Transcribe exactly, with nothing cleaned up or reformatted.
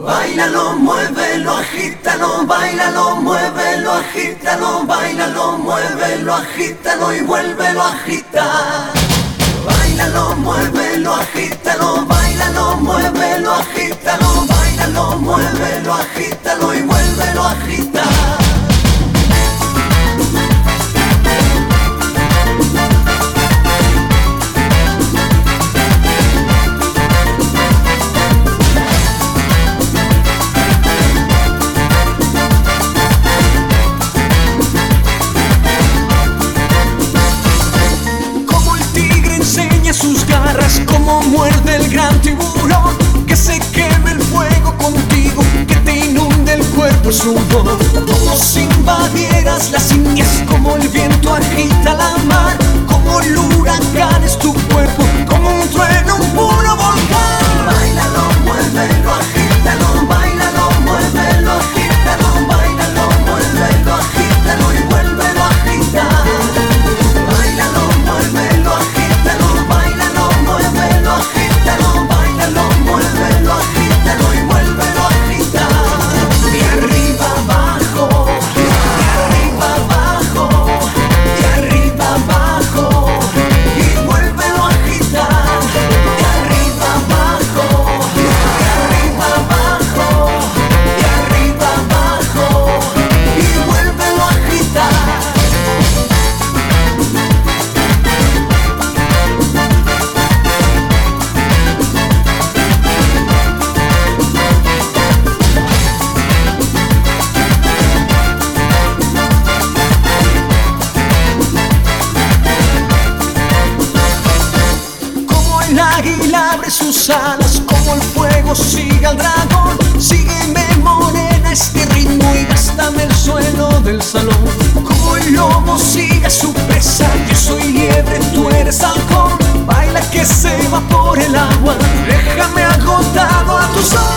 Báilalo, muévelo, agítalo, báilalo, muévelo, agítalo, báilalo, muévelo, agítalo y vuélvelo a agitar. Báilalo, muévelo, agítalo, báilalo, muévelo, agítalo, báilalo, muévelo, agítalo y vuélvelo a agitar. Sus garras, como muerde el gran tiburón, que se queme el fuego contigo, que te inunde el cuerpo el sudor, como si invadieras las simias, como el viento agita la mar, como el huracán es tu cuerpo, como un trueno, un puro volcán. Báilalo, muévelo, agítalo, báilalo, muévelo, agítalo, báilalo, muévelo, agítalo y vuélvelo a agitar. Báilalo, muévelo, agítalo, báilalo, muévelo, agítalo, báilalo, muévelo, agítalo y vuélvelo a agitar. De arriba abajo, de arriba abajo, de arriba abajo y vuélvelo a agitar. De arriba abajo, de arriba abajo, de arriba abajo y vuélvelo a agitar. Como el águila abre sus alas, como el fuego sigue al dragón, sígueme morena este ritmo y gástame el suelo del salón. Como el lobo sigue a su presa, yo soy liebre, tú eres halcón, baila que se va por el agua, déjame agotado a tus ojos.